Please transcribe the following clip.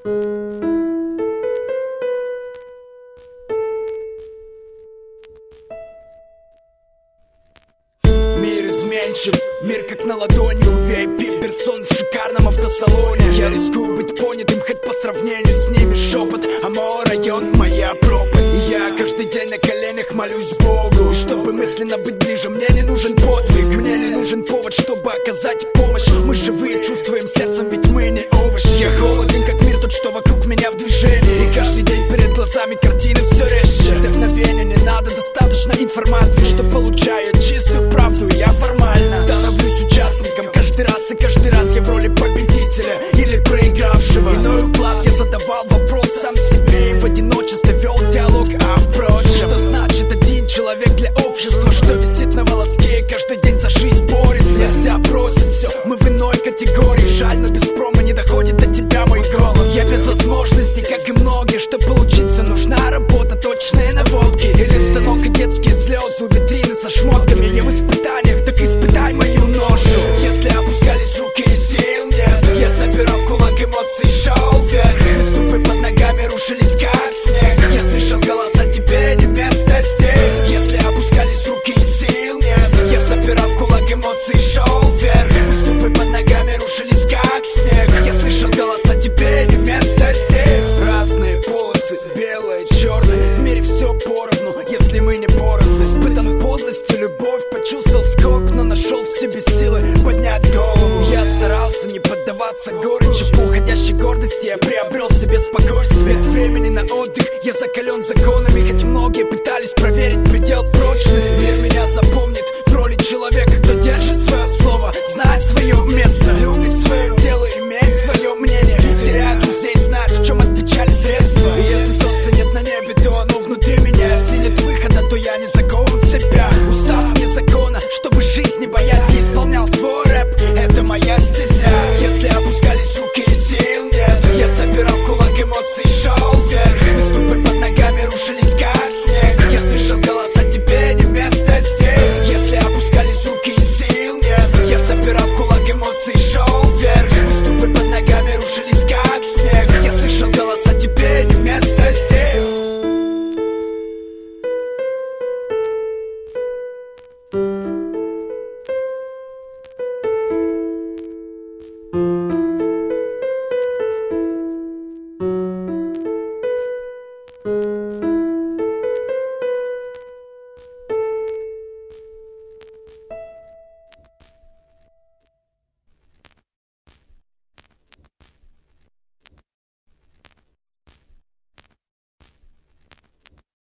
Мир изменчив, мир как на ладони. У VIP персон в шикарном автосалоне. Я рискую быть понятым, хоть по сравнению с ними шепот. А мой район, моя пропасть. И я каждый день на коленях молюсь Богу. И чтобы мысленно быть ближе, мне не нужен подвиг. Мне не нужен повод, чтобы оказать помощь. Мы живые, чувствуем сердцем, ведь мы не овощи. Я холоден, как мир, тот, что вокруг меня в движении. И каждый день перед глазами картины все резче. Вдохновения не надо, достаточно информации, что получаю чистую правду. Я формально становлюсь участником каждый раз, и каждый раз я в роли победителя или проигравшего. Иной уклад, я задавал вопрос сам себе и в одиночестве вел диалог, а впрочем, что значит один человек для общества, что висит на волоске и каждый день за жизнь борется. Нельзя бросить все, мы в иной категории. Жаль, но без промо не доходит до тебя мой голос. Я без возможностей, как и многие, чтобы получиться нужна работа, точные наводки или станок и детские слезы у витрины со шмотками. Я в испытаниях, так испытай мою ношу. Если опускались руки и сил нет, я собирал в кулак эмоций, шел вверх. Ступы под ногами рушились как снег. Я слышал голоса, тебе не место здесь. Если опускались руки и сил нет, я собирал в кулак эмоций, шел вверх. Ступы под ногами рушились как снег. Я слышал голоса, тебе не место здесь. Разные полосы, белые, черные. В мире все поровну, если мы не поросли. Испытан подлостью, любовь, почувствовал скорбь, но нашел в себе силы поднять голову. Я старался не поддаваться горечи, по уходящей гордости я приобрел в себе спокойствие. Нет времени на отдых, я закален законами.